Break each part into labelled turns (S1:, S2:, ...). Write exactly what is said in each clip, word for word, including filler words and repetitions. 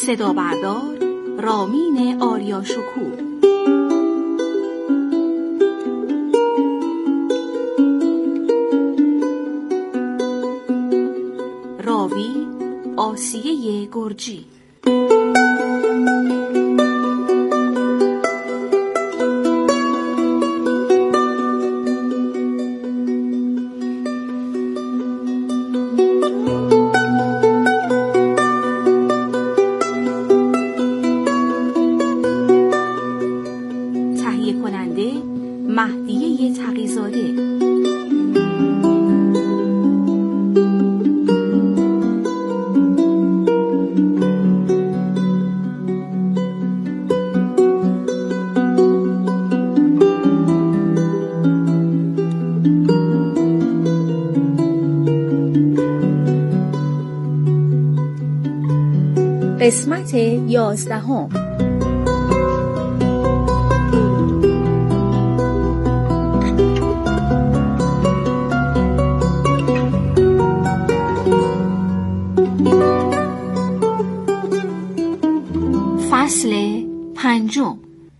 S1: صدا بردار رامین آریاشکوه. راوی آسیه گرجی. تهیه کننده مهدیه تقی‌زاده. قسمت یازدهم. فصل پنجم.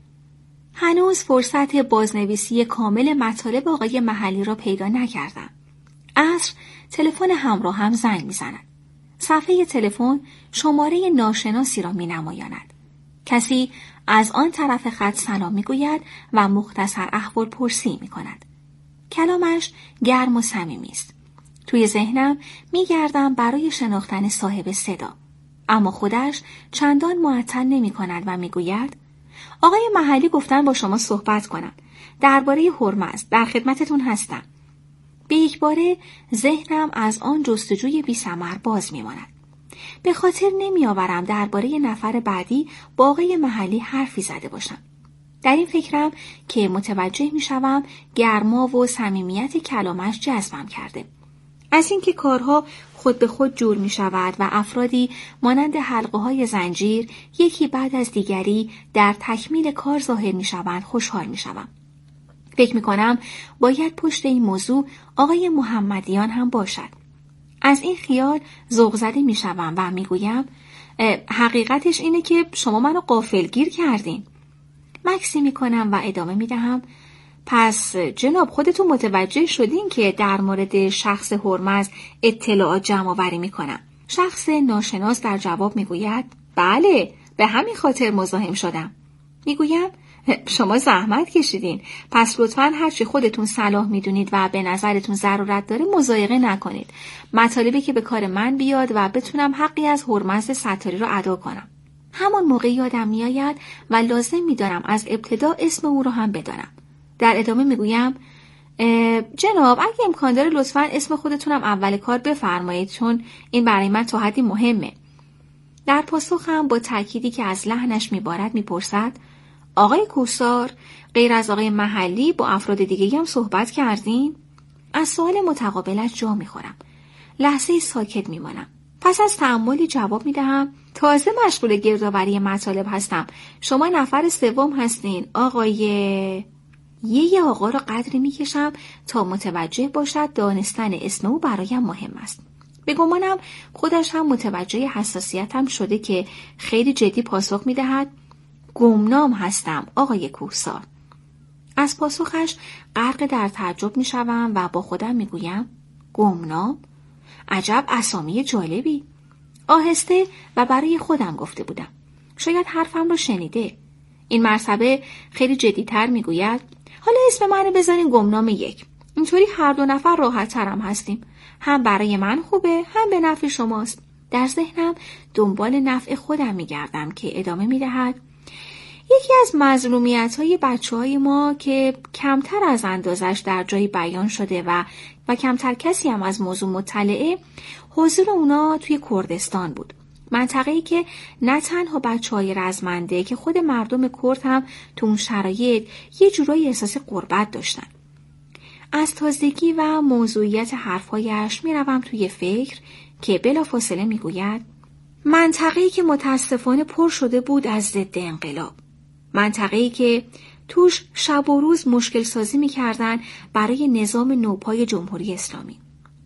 S1: هنوز فرصت بازنویسی کامل مطالب آقای محلی را پیدا نکردم. عصر تلفن همراه هم زنگ می‌زند. صفحه تلفن شماره ناشناسی را می‌نمایاند. کسی از آن طرف خط سلام می‌گوید و مختصر احوال پرسی می‌کند. کلامش گرم و صمیمی است. توی ذهنم می‌گردم برای شناختن صاحب صدا، اما خودش چندان معطل نمی‌کند و می‌گوید آقای محلی گفتن با شما صحبت کنم. درباره هرمز در خدمتتون هستم. به یک باره ذهنم از آن جستجوی بی ثمر باز می‌ماند. به خاطر نمی‌آورم درباره نفر بعدی با آقای محلی حرفی زده باشم. در این فکرم که متوجه می‌شوم گرما و صمیمیت کلامش جذبم کرده. از اینکه کارها خود به خود جور می‌شود و افرادی مانند حلقه‌های زنجیر یکی بعد از دیگری در تکمیل کار ظاهر می‌شوند خوشحال می‌شوم. فکر می‌کنم باید پشت این موضوع آقای محمدیان هم باشد. از این خیال ذوق زده می‌شوم و می‌گویم حقیقتش اینه که شما منو غافلگیر کردین. مکسی می‌کنم و ادامه می‌دهم پس جناب خودتون متوجه شدین که در مورد شخص هرمز اطلاعات جمع آوری می‌کنم. شخص ناشناس در جواب می‌گوید بله، به همین خاطر مزاحم شدم. می‌گویم شما زحمت کشیدین، پس لطفاً هرچی خودتون صلاح میدونید و به نظرتون ضرورت داره مضایقه نکنید. مطالبی که به کار من بیاد و بتونم حقی از هرمز ستاری رو ادا کنم. همون موقع یادم میآید و لازم میدانم از ابتدا اسم او رو هم بدانم. در ادامه میگویم جناب اگه امکان داره لطفاً اسم خودتونم اول کار بفرمایید، چون این برای من تا حدی مهمه. در پاسخم با تأکیدی که از لحنش میبارد میپرسد آقای کوسار، غیر از آقای محلی با افراد دیگه هم صحبت کردین؟ از سوال متقابلش جا میخورم. لحظه ساکت میمانم. پس از تأملی جواب میدهم تازه مشغول گردآوری مطالب هستم. شما نفر سوم هستین آقای... یه آقا را قدری میکشم تا متوجه باشد دانستن اسم او برایم مهم است. به گمانم خودش هم متوجه حساسیتم شده که خیلی جدی پاسخ میدهد گمنام هستم آقای کوهسار. از پاسخش غرق در تعجب می شوم و با خودم می گویم گمنام؟ عجب اسامی جالبی. آهسته و برای خودم گفته بودم. شاید حرفم رو شنیده. این مرتبه خیلی جدی‌تر می گوید حالا اسم منو بذارین گمنام یک. اینطوری هر دو نفر راحت ترم هستیم. هم برای من خوبه هم به نفع شماست. در ذهنم دنبال نفع خودم می گردم که ادامه می دهد یکی از مظلومیت‌های بچه‌های ما که کمتر از اندازش در جایی بیان شده و و کمتر کسی هم از موضوع مطلعه، حضور اونا توی کردستان بود. منطقه‌ای که نه تنها بچه‌های رزمنده که خود مردم کرد هم تو اون شرایط یه جورایی احساس غربت داشتن. از تازگی و موضوعیت حرفایش میروم توی فکر که بلافاصله میگوید منطقه‌ای که متاسفانه پر شده بود از ضد انقلاب. منطقه‌ای که توش شب و روز مشکل سازی می‌کردن برای نظام نوپای جمهوری اسلامی.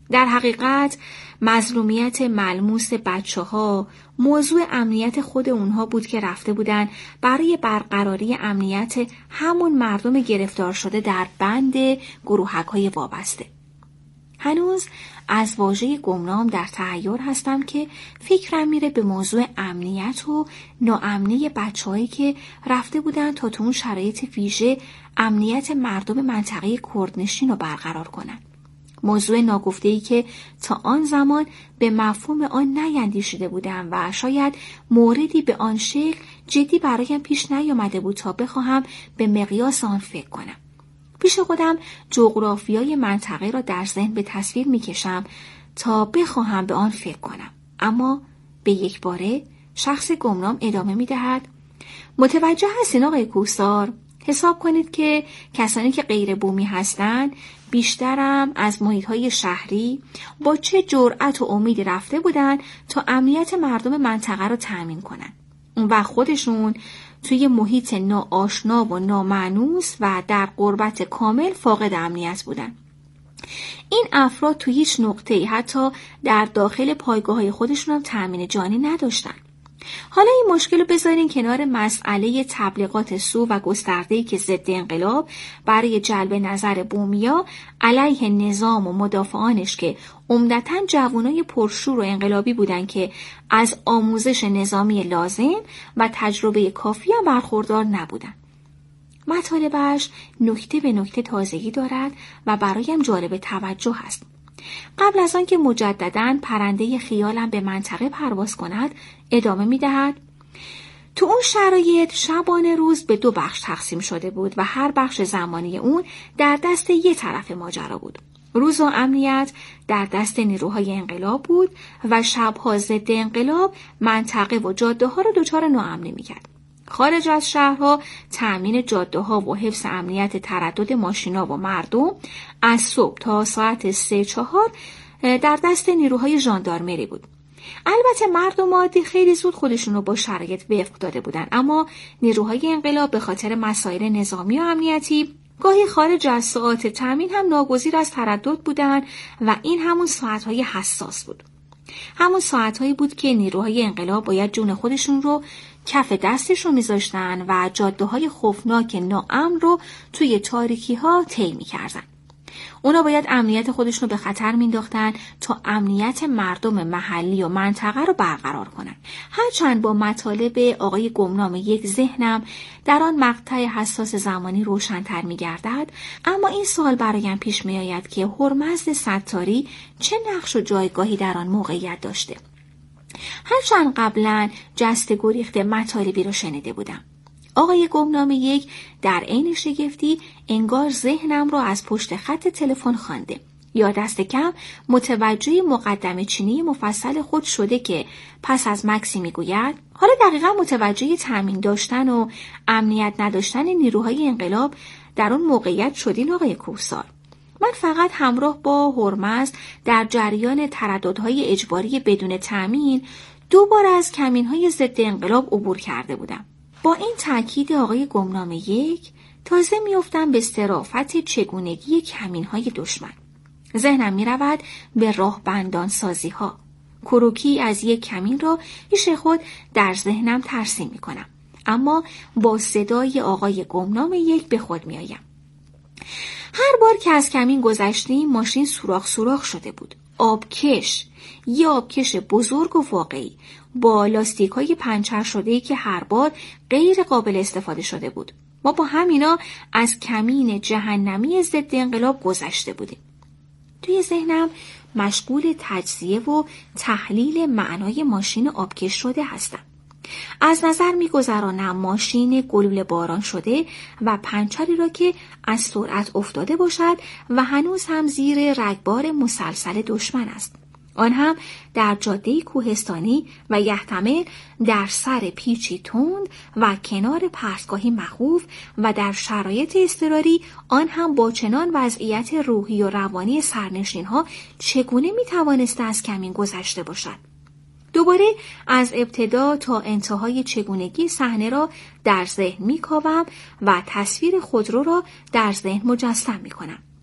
S1: در حقیقت مظلومیت ملموس بچه ها موضوع امنیت خود اونها بود که رفته بودن برای برقراری امنیت همون مردم گرفتار شده در بند گروهک های وابسته. هنوز از واژه گمنام در تحیر هستم که فکرم میره به موضوع امنیت و ناامنی بچه‌هایی که رفته بودن تا تو اون شرایط ویژه امنیت مردم منطقه کردنشین رو برقرار کنن. موضوع ناگفته‌ای که تا آن زمان به مفهوم آن نیندیشیده بودم و شاید موردی به آن شکل جدی برایم پیش نیامده بود تا بخواهم به مقیاس آن فکر کنم. پیش خودم جغرافیای منطقه را در ذهن به تصویر می‌کشم تا بخواهم به آن فکر کنم. اما به یک باره شخص گمنام ادامه می‌دهد: متوجه هستین آقای کوهسار؟ حساب کنید که کسانی که غیر بومی هستند بیشترم از محیط‌های شهری با چه جرأت و امیدی رفته بودند تا امنیت مردم منطقه را تأمین کنند. و خودشون توی محیط ناآشنا و نامانوس و در غربت کامل فاقد امنیت بودن. این افراد توی هیچ نقطه‌ای حتی در داخل پایگاه‌های خودشون هم تأمین جانی نداشتن. حالا این مشکل رو بذارین کنار مسئله تبلیغات سو و گسترده‌ای که ضد انقلاب برای جلب نظر بومیا علیه نظام و مدافعانش که عمدتاً جوانای پرشور و انقلابی بودن که از آموزش نظامی لازم و تجربه کافی هم برخوردار نبودن. مطالبش نکته به نکته تازگی دارد و برایم جالب توجه است. قبل از آن که مجدداً پرنده خیالم به منطقه پرواز کند، ادامه می دهد: تو اون شرایط شبانه روز به دو بخش تقسیم شده بود و هر بخش زمانی اون در دست یه طرف ماجرا بود. روز و امنیت در دست نیروهای انقلاب بود و شبها ضد انقلاب منطقه و جاده ها رو دچار ناامنی می کرد. خارج از شهرها تأمین جاده ها و حفظ امنیت تردد ماشینا و مردم از صبح تا ساعت سه چهار در دست نیروهای ژاندارمری بود. البته مردم عادی خیلی زود خودشون رو با شرایط وفق داده بودن، اما نیروهای انقلاب به خاطر مسائل نظامی و امنیتی گاهی خارج از ساعات تأمین هم ناگزیر از تردد بودن و این همون ساعتهای حساس بود. همون ساعتهایی بود که نیروهای انقلاب باید جون خودشون رو کف دستشون میذاشتن و جاده های خوفناک ناامن رو توی تاریکی ها طی میکردن. اونا باید امنیت خودشون رو به خطر مینداختن تا امنیت مردم محلی و منطقه رو برقرار کنن. هرچند با مطالب آقای گمنام یک ذهنم در آن مقطع حساس زمانی روشن‌تر میگردد، اما این سوال برایم پیش میآید که هرمزد ستاری چه نقش و جایگاهی در آن موقعیت داشته. هرچند قبلا جست گریخته مطالبی رو شنیده بودم، آقای گمنام یک در عین شگفتی انگار ذهنم رو از پشت خط تلفن خوانده، یا دست کم متوجه مقدمه چینی مفصل خود شده که پس از مکسی میگوید حالا دقیقا متوجه تأمین داشتن و امنیت نداشتن نیروهای انقلاب در اون موقعیت شدین آقای کوهسار. من فقط همراه با هرمزد در جریان ترددهای اجباری بدون تأمین دو بار از کمینهای ضد انقلاب عبور کرده بودم. با این تأکید آقای گمنام یک تازه میافتم به صرافت چگونگی کمینهای دشمن. ذهنم می رود به راه بندان سازی ها. کروکی از یک کمین را پیش خود در ذهنم ترسیم می کنم، اما با صدای آقای گمنام یک به خود می آیم. هر بار که از کمین گذشتیم ماشین سوراخ سوراخ شده بود. آبکش، یه آبکش بزرگ و واقعی با لاستیک‌های پنچر شده‌ای که هر بار غیر قابل استفاده شده بود. ما با همینا از کمین جهنمی ضد انقلاب گذشته بودیم. توی ذهنم مشغول تجزیه و تحلیل معنای ماشین آبکش شده هستم. از نظر می‌گذرانم ماشین گلوله باران شده و پنچری را که از سرعت افتاده باشد و هنوز هم زیر رگبار مسلسل دشمن است. آن هم در جاده کوهستانی و یحتمل در سر پیچی تند و کنار پرتگاهی مخوف و در شرایط اضطراری، آن هم با چنان وضعیت روحی و روانی سرنشین‌ها چگونه می‌توانسته از کمین گذشته باشد؟ دوباره از ابتدا تا انتهای چگونگی صحنه را در ذهن می‌کاوم و تصویر خودرو را در ذهن مجسم می‌کنم.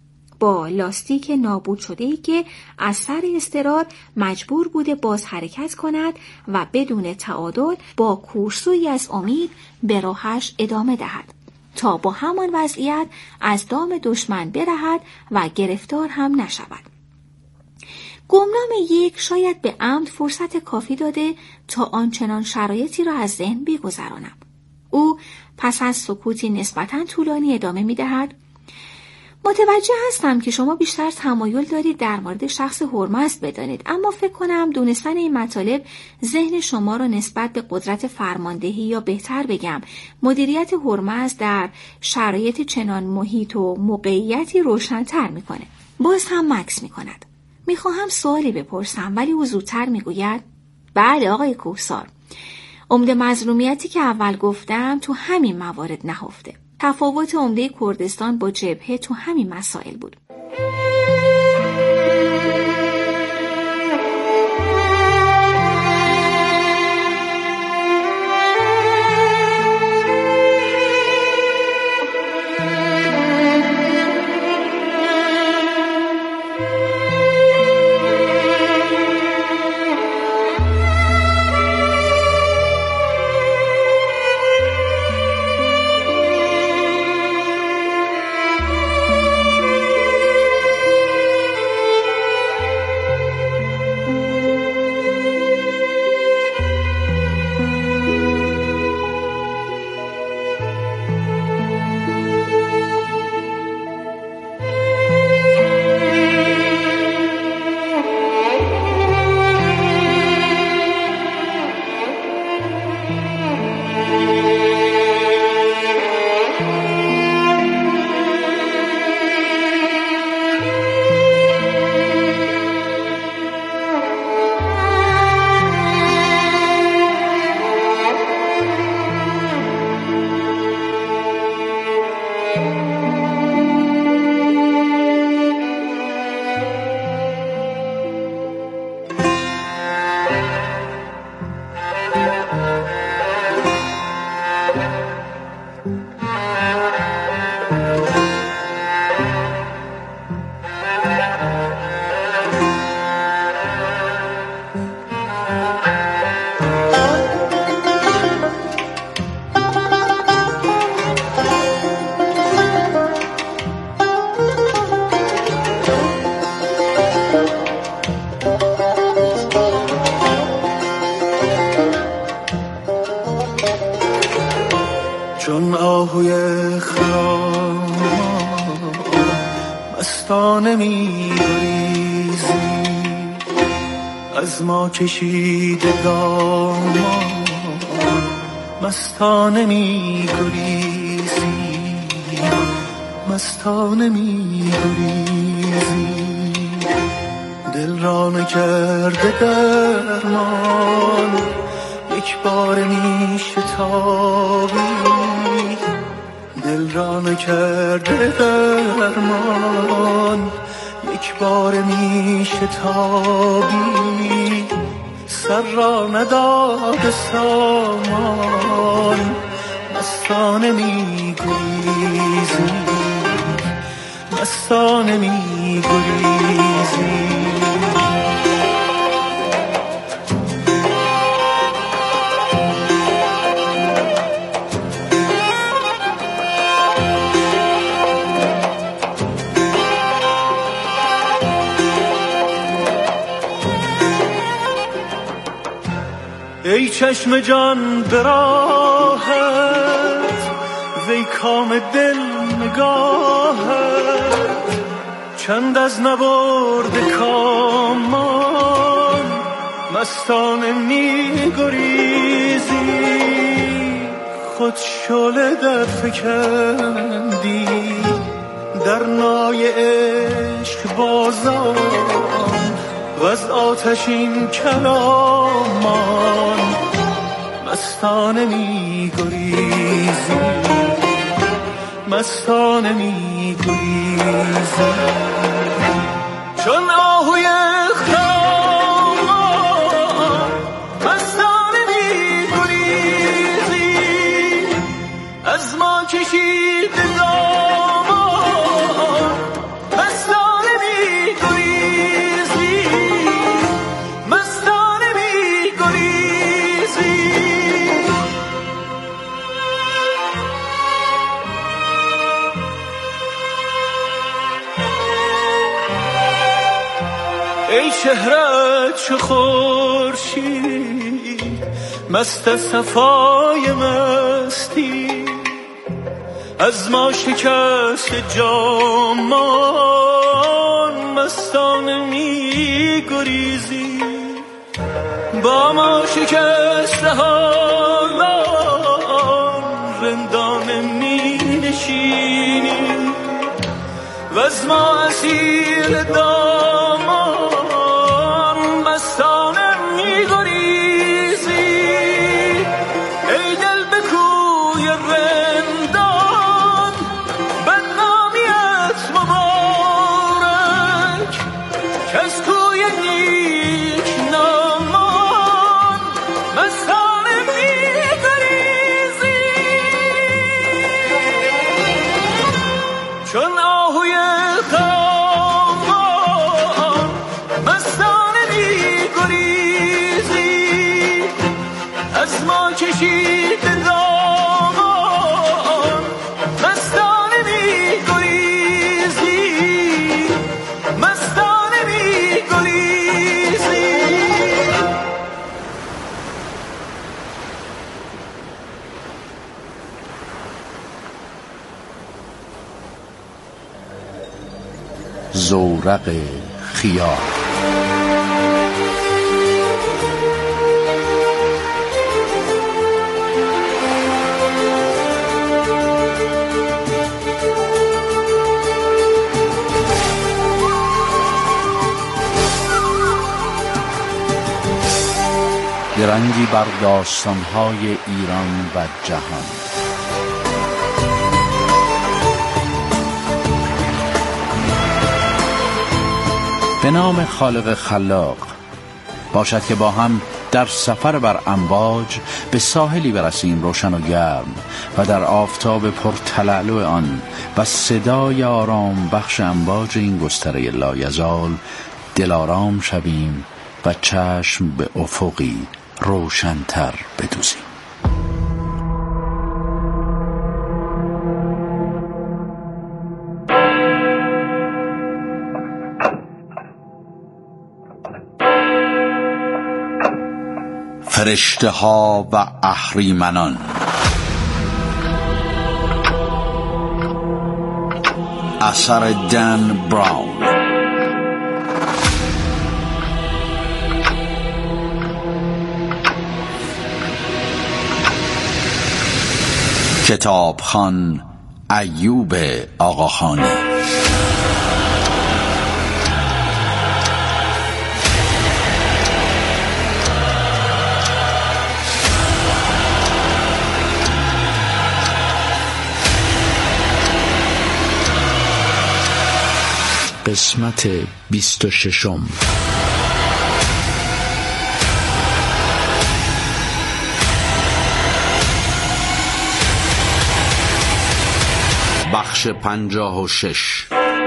S1: با لاستیک نابود شده‌ای که از سر اضطرار مجبور بوده باز حرکت کند و بدون تعادل با کورسویی از امید به راهش ادامه دهد تا با همان وضعیت از دام دشمن برهد و گرفتار هم نشود. گمنام یک شاید به عمد فرصت کافی داده تا آنچنان شرایطی را از ذهن بگذرانم. او پس از سکوتی نسبتاً طولانی ادامه می دهد: متوجه هستم که شما بیشتر تمایل دارید در مورد شخص هرمزد بدانید، اما فکر کنم دونستن این مطالب ذهن شما را نسبت به قدرت فرماندهی یا بهتر بگم مدیریت هرمزد در شرایط چنان محیط و موقعیتی روشن‌تر می‌کنه. باز هم مکث می‌کند. می‌خواهم سوالی بپرسم ولی او زودتر می‌گوید: بله آقای کوهسار، عمده مظلومیتی که اول گفتم تو همین موارد نهفته. تفاوت عمده کردستان با جبهه تو همین مسائل بود.
S2: چون آهوی خرام مستانه می‌گریزی، از ما کشیده دامان مستانه می‌گریزی، مستانه می‌گریزی. دل را نکرده درمان، یک بار میشتابی، دل را نکرده درمان، یک بار میشتابی. سر را نداده سامان، مستانه میگریزی، مستانه میگریزی. ای چشم جان به راحت، وی کام دل نگاهت، چند از نبرد کامان مستانه می‌گریزی. خود شعله در فکندی در نای عشق بازان، و از آتشین کلامان مستانه می‌گریزی، مستانه می‌گریزی. چون آهوی خرام مستانه می‌گریزی، از ما کشیده دامان مستانه چهره‌ات چو خورشید مست صفای مستی، از ما شکست جامان مستانه می گریزی، با ما شکست حالان رندانه می نشینی و از ما اسیر دامان مستانه می گریزی. ای دل به کوی رندان بدنامیت مبارک، که از کوی نیک نامان مستانه می گریزی. چون آهوی خرامان مستانه می گریزی، از ما کشید دامان مستانه می گریزی، مستانه می گریزی.
S3: زورق خیال. درنگی بر داستان‌های ایران و جهان. به نام خالق خلاق، باشد که با هم در سفر بر امواج به ساحلی برسیم روشن و گرم و در آفتاب پرتلالو آن و صدای آرام بخش امواج این گستره لایزال دلارام شویم و چشم به افقی روشن‌تر بدوزیم. فرشته ها و اهریمنان. اثر دن براون. کتابخوان ایوب آقاخانی. قسمت بیست و ششم. بخش پنجاه و شش.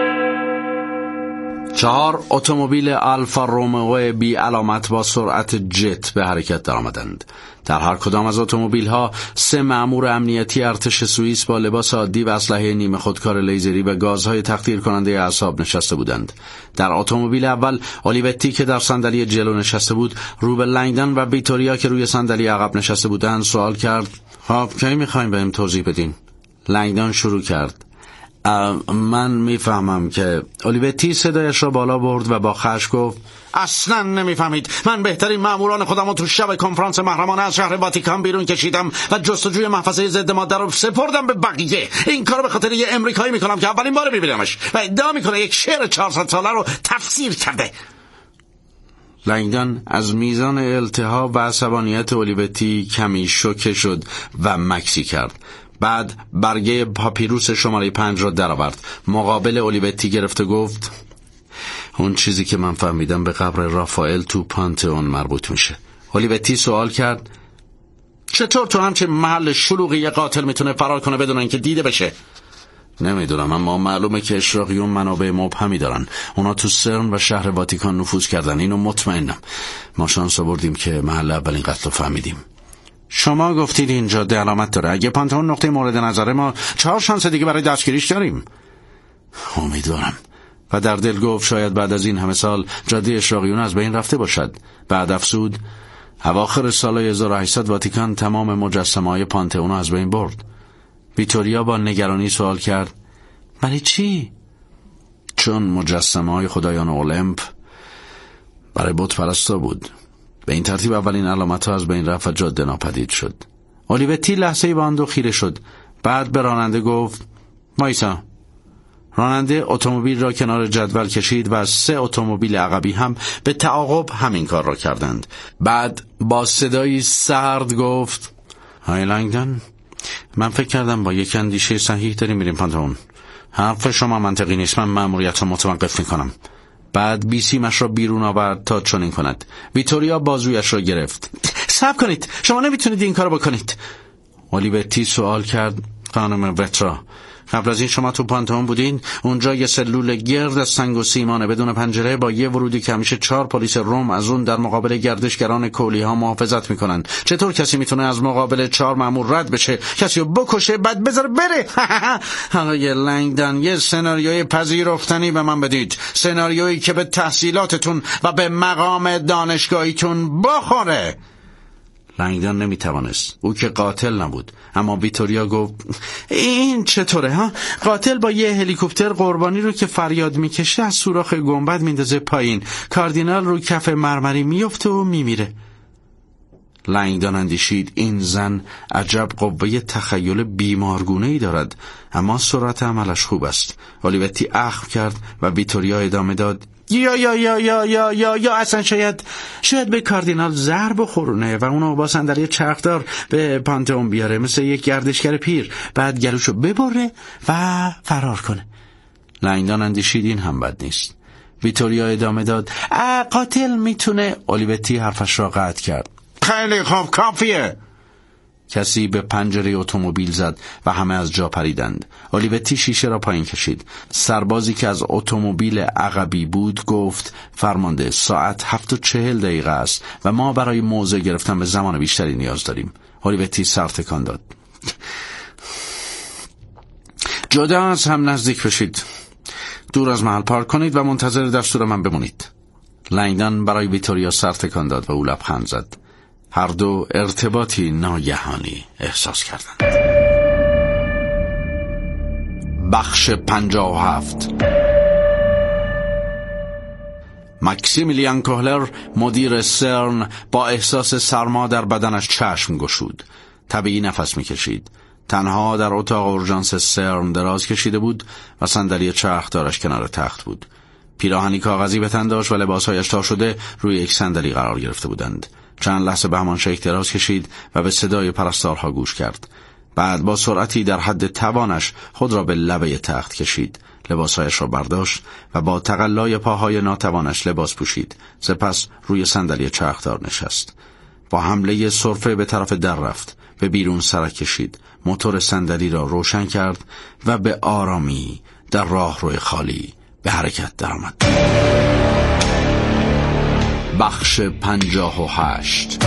S3: چهار اتومبیل آلفا رومئو بی علامت با سرعت جت به حرکت درآمدند. در هر کدام از اتومبیل‌ها سه مأمور امنیتی ارتش سوئیس با لباس عادی و اسلحه نیمه خودکار لیزری و گازهای تخدیر کننده اعصاب نشسته بودند. در اتومبیل اول الیوتی که در صندلی جلو نشسته بود رو به لنگدن و ویتوریا که روی صندلی عقب نشسته بودند سوال کرد: خب کی می‌خواید بهم توضیح بدین؟ لنگدن شروع کرد: من میفهمم که الیوتی صدایش را بالا برد و با خشم گفت: اصلا نمیفهمید. من بهترین ماموران خودم رو تو شب کنفرانس محرمانه از شهر واتیکان بیرون کشیدم و جستجوی محفظه ضد ماده رو سپردم به بقیه. این کارو به خاطر یه امریکایی میکنم که اولین بار میبینمش و ادعا میکنه یک شعر چهارصد ساله رو تفسیر کرده. لنگدن از میزان التهاب و عصبانیت الیوتی کمی شوکه شد و مکسی کرد. بعد برگه پاپیروس شماره پنج را درآورد، مقابل الیوتی گرفت و گفت: اون چیزی که من فهمیدم به قبر رافائل تو پانتئون مربوط میشه. الیوتی سوال کرد: چطور تو همچین محل شلوغی یه قاتل میتونه فرار کنه بدون اینکه دیده بشه؟ نمیدونم، اما معلومه که اشراقیون منابع مبهمی دارن. اونا تو سرن و شهر واتیکان نفوذ کردن، اینو مطمئنم. ما شانس آوردیم که محل اولین قتل رو فهمیدیم. شما گفتید این جاده علامت داره. اگه پانتئون نقطه مورد نظره، ما چهار شانس دیگه برای دستگیریش داریم. امیدوارم. و در دل گفت شاید بعد از این همه سال جاده اشراقیون از بین رفته باشد. بعد افزود اواخر سال هزار و هشتصد واتیکان تمام مجسمه‌های پانتئون از بین برد. ویتوریا با نگرانی سوال کرد برای چی؟ چون مجسمه‌های خدایان المپ برای بت پرستا بود. به این ترتیب اولین علامت‌ها از بین رفت و جاده ناپدید شد. اولیوتی لحظه‌ای به آن دو خیره شد. بعد به راننده گفت وایسا. راننده اتومبیل را کنار جدول کشید و سه اتومبیل عقبی هم به تعاقب همین کار را کردند. بعد با صدایی سرد گفت های لنگدن، من فکر کردم با یک اندیشه صحیح داریم میریم پانتئون. حرف شما منطقی نیست، من مأموریت را متوقف میکنم. بعد بیسیمش را بیرون آورد تا چنین کند. ویتوریا بازویش را گرفت. صبر کنید، شما نمیتونید این کارو بکنید. اولیوتی سوال کرد خانم وترا، قبل از این شما تو پانتئون بودین؟ اونجا یه سلول گرد از سنگ و سیمانه بدون پنجره با یه ورودی که همیشه چهار پلیس روم از اون در مقابل گردشگران کولی ها محافظت میکنن. چطور کسی میتونه از مقابل چهار مأمور رد بشه، کسی رو بکشه بعد بذاره بره؟ آقای لنگدن، یه سناریوی پذیرفتنی به من بدید، سناریویی که به تحصیلاتتون و به مقام دانشگاهیتون بخوره. لنگدن نمیتوانست، او که قاتل نبود. اما ویتوریا گفت این چطوره ها؟ قاتل با یه هلیکوپتر قربانی رو که فریاد میکشه از سوراخ گنبد میندازه پایین، کاردینال رو کف مرمری میفته و میمیره. لنگدن اندیشید این زن عجب قوه تخیل بیمارگونه‌ای دارد، اما سرعت عملش خوب است. اولیوتی اخم کرد و ویتوریا ادامه داد یا یا یا یا یا یا یا اصلا شاید شاید به کاردینال زهر بخورونه و اونو با صندلی چرخدار به پانتئون بیاره مثل یک گردشگر پیر، بعد گلوشو ببره و فرار کنه. لنگدن اندیشید این هم بد نیست. ویتوریا ادامه داد قاتل میتونه. اولیوتی حرفش را قطع کرد. خیلی خوب، کافیه. کسی به پنجره اتومبیل زد و همه از جا پریدند. اولیوتی شیشه را پایین کشید. سربازی که از اتومبیل عقبی بود گفت فرمانده، ساعت هفت و چهل دقیقه است و ما برای موضع گرفتن به زمان بیشتری نیاز داریم. اولیوتی سر تکان داد. جدا از هم نزدیک بشید، دور از محل پارک کنید و منتظر دستور من بمونید. لنگدن برای ویتوریا سر تکان داد و او لبخند زد. هر دو ارتباطی ناگهانی احساس کردند. بخش پنجاه و هفت. ماکسیمیلیان کوهلر مدیر سرن با احساس سرما در بدنش چشم گشود. طبیعی نفس میکشید. تنها در اتاق اورژانس سرن دراز کشیده بود و صندلی چرخدارش کنار تخت بود. پیراهنی کاغذی به تن داشت و لباسهایش تا شده روی یک صندلی قرار گرفته بودند. چند لحظه به همان شکل دراز کشید و به صدای پرستارها گوش کرد. بعد با سرعتی در حد توانش خود را به لبه تخت کشید. لباسهایش را برداشت و با تقلای پاهای ناتوانش لباس پوشید. سپس روی صندلی چرخدار نشست. با حمله سرفه به طرف در رفت. به بیرون سرک کشید. موتور صندلی را روشن کرد و به آرامی در راهروی خالی به حرکت درآمد. بخش پنجاه و هشت.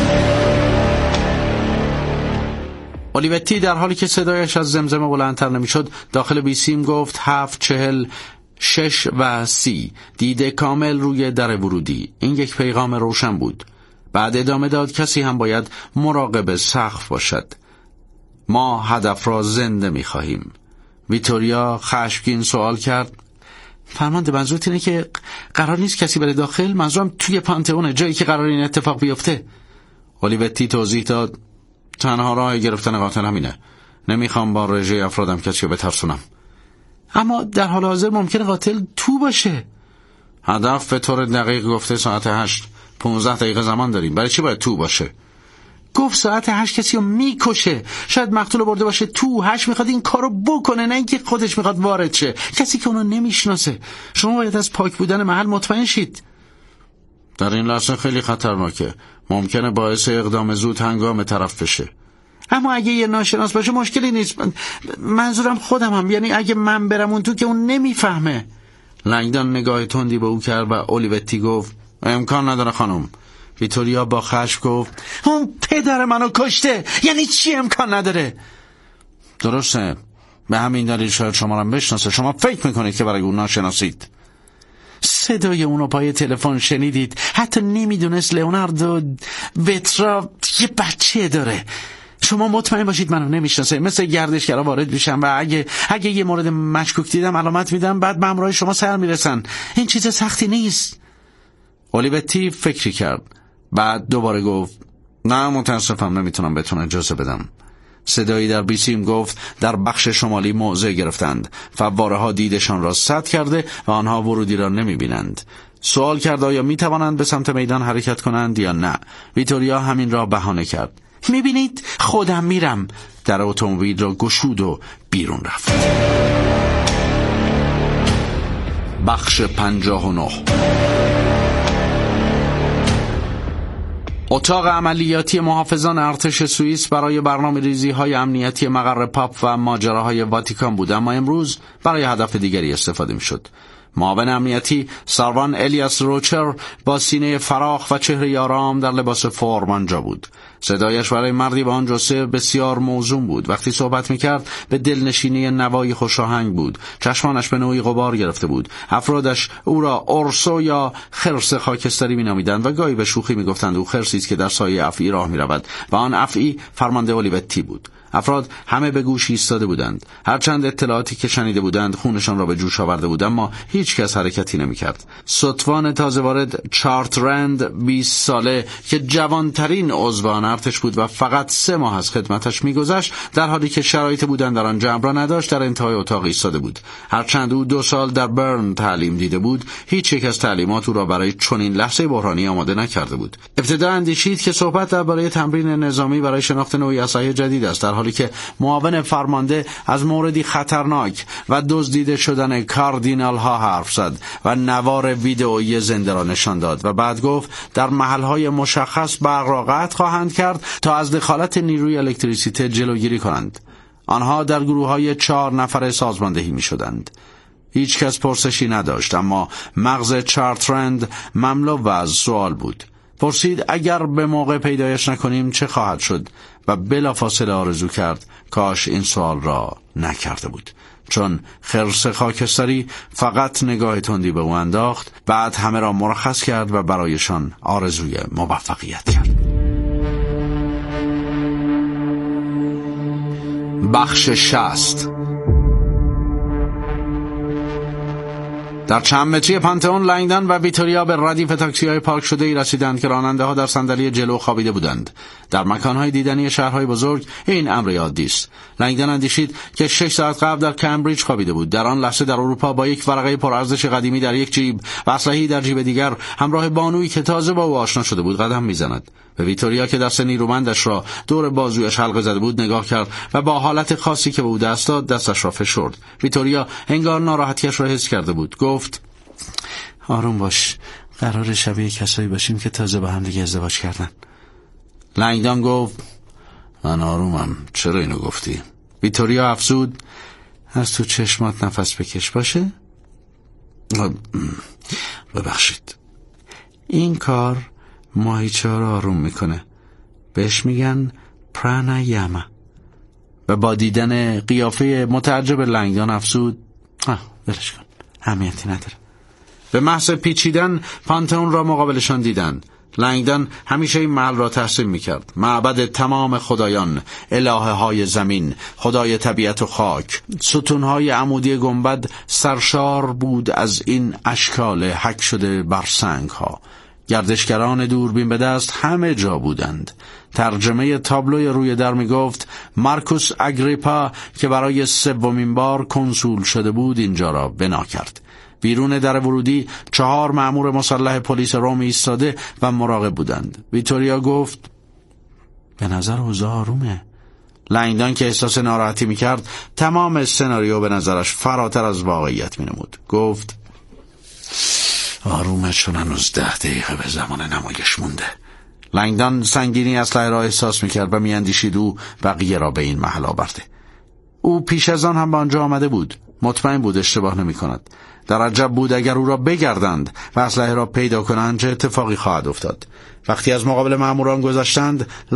S3: اولیوتی در حالی که صدایش از زمزمه بلندتر نمیشد داخل بیسیم گفت هفت چهل شش و سی. دیده کامل روی در ورودی. این یک پیغام روشن بود. بعد ادامه داد کسی هم باید مراقب سقف باشد. ما هدف را زنده می خواهیم. ویتوریا خشمگین سوال کرد فرمانده، منظورت اینه که قرار نیست کسی بره داخل؟ منظورم توی پانتئون، جایی که قرار این اتفاق بیفته. اولیوتی توضیح داد تنها راه گرفتن قاتل همینه. نمیخوام با رژه افرادم کسی رو بترسونم. اما در حال حاضر ممکنه قاتل تو باشه. هدف به طور دقیق گفته ساعت هشت. پونزده دقیقه زمان داریم. برای چی باید تو باشه؟ گفت ساعت هشت کسی رو میکشه. شاید مقتول برده باشه تو. هشت میخواد این کارو بکنه، نه اینکه خودش میخواد وارد شه. کسی که اونو نمیشناسه. شما باید از پاک بودن محل مطمئن شید. در این لحظه خیلی خطرناکه. ممکنه باعث اقدام زود هنگام طرف بشه. اما اگه یه ناشناس باشه مشکلی نیست. منظورم خودم هم، یعنی اگه من برم اون تو که اون نمیفهمه. لنگدن نگاه تندی به او کرد و اولیوتی گفت امکان نداره خانم. ویتوریا با خشم گفت اون پدر منو کشته. یعنی چی امکان نداره؟ درسته، به همین دلیل شاید شما رو بشناسه. شما فکر میکنید که برای اون ناشناسید. صدای اونو پای تلفن شنیدید. حتی نمیدونست لئوناردو وترا یه بچه داره. شما مطمئن باشید منو نمیشناسه. مثل گردشگرا وارد میشم و اگه اگه یه مورد مشکوک دیدم علامت میدم، بعد مامورای شما سر میرسن. این چیز سختی نیست. اولیوتی فکری کرد، بعد دوباره گفت نه متاسفم نمیتونم بهتون اجازه بدم. صدایی در بیسیم گفت در بخش شمالی موضع گرفتند. فواره ها دیدشان را سد کرده و آنها ورودی را نمیبینند. سوال کرد آیا میتوانند به سمت میدان حرکت کنند یا نه. ویتوریا همین را بهانه کرد. میبینید خودم میرم. در اتومبیل را گشود و بیرون رفت. بخش پنجاه و نه. اتاق عملیاتی محافظان ارتش سوئیس برای برنامه ریزی های امنیتی مقر پاپ و ماجراهای واتیکان بود، اما امروز برای هدف دیگری استفاده می شد. معاون امنیتی سروان الیاس روچر با سینه فراخ و چهره آرام در لباس فرم آنجا بود. صدایش برای مردی با آن جثه بسیار موزون بود. وقتی صحبت میکرد به دلنشینی نوایی خوشاهنگ بود. چشمانش به نوعی غبار گرفته بود. افرادش او را اورسو یا خرس خاکستری مینامیدند و گاهی به شوخی میگفتند او خرسی است که در سایه افعی راه میرود و آن افعی فرمانده اولیوتی بود. افراد همه به گوش ایستاده بودند. هرچند اطلاعاتی که شنیده بودند خونشان را به جوش آورده بود، اما هیچ کس حرکتی نمی‌کرد. ستوان تازه وارد چارترند بیست ساله که جوانترین عضو آن ارتش بود و فقط سه ماه از خدمتش می‌گذشت، در حالی که شرایط بودن در آن جمع را نداشت، در انتهای اتاق ایستاده بود. هرچند او دو سال در برن تعلیم دیده بود، هیچ یک از تعلیمات او را برای چنین لحظه بحرانی آماده نکرده بود. ابتدا اندیشید که صحبت درباره تمرین نظامی برای شناخت نوعی اسلحه جدید است، در حالی که معاون فرمانده از موردی خطرناک و دزدیده شدن کاردینال ها حرف زد و نوار ویدئویی زنده را نشان داد و بعد گفت در محلهای مشخص برق را قطع خواهند کرد تا از دخالت نیروی الکتریسیته جلوگیری کنند. آنها در گروه‌های چهار نفره سازماندهی می شدند. هیچ کس پرسشی نداشت، اما مغز چارترند مملو از سوال بود. پرسید اگر به موقع پیدایش نکنیم چه خواهد شد و بلافاصله آرزو کرد کاش این سوال را نکرده بود، چون خرس خاکستری فقط نگاه تندی به او انداخت، بعد همه را مرخص کرد و برایشان آرزوی موفقیت کرد. بخش شصت. در چند متری پانتئون لنگدن و ویتوریا به ردیف تاکسی‌های پارک شده ای رسیدند که راننده‌ها در صندلی جلو خوابیده بودند. در مکان‌های دیدنی شهرهای بزرگ این امر عادی است. لنگدن اندیشید که شش ساعت قبل در کمبریج خوابیده بود. در آن لحظه در اروپا با یک ورقه پرارزش قدیمی در یک جیب و اسلحه‌ای در جیب دیگر همراه بانویی که تازه با او آشنا شده بود قدم می‌زند. به ویتوریا که دست نیرومندش را دور بازویش حلقه زده بود نگاه کرد و با حالت خاصی که به او دست داد دستش را فشرد. ویتوریا انگار ناراحتیش را حس کرده بود. گفت آروم باش، قرار شبیه کسایی باشیم که تازه با هم دیگه ازدواج کردن. لنگدان گفت من آرومم، چرا اینو گفتی؟ ویتوریا افزود از تو چشمات نفس بکش. باشه؟ ببخشید. این کار ماهیچه را آروم میکنه، بهش میگن پرانایاما. و با دیدن قیافه متعجب لنگدان افزود آه ولش کن، اهمیتی نداره. به محض پیچیدن پانتئون را مقابلشان دیدن. لنگدن همیشه این محل را تحسین میکرد. معبد تمام خدایان، الهه های زمین، خدای طبیعت و خاک. ستونهای عمودی گنبد سرشار بود از این اشکال حک شده بر سنگ ها. گردشگران دوربین به دست همه جا بودند. ترجمه تابلوی روی در می گفت مارکوس اگریپا که برای سومین بار کنسول شده بود اینجا را بنا کرد. بیرون در ورودی چهار مأمور مسلح پلیس روم ایستاده و مراقب بودند. ویتوریا گفت به نظر اوضاع آرومه. لنگدان که احساس ناراحتی می کرد تمام سناریو به نظرش فراتر از واقعیت می نمود. گفت آرومه چون هنوز ده دقیقه به زمان نمایش مونده. لنگدان سنگینی اسلحه را احساس می کرد و می اندیشید او بقیه را به این محل آورده. او پیش از آن هم به آنجا آمده بود. مطمئن بود اشتباه نمی کند. در عجب بود اگر او را بگردند و اسلحه را پیدا کنند چه اتفاقی خواهد افتاد. وقتی از مقابل ماموران گذشتند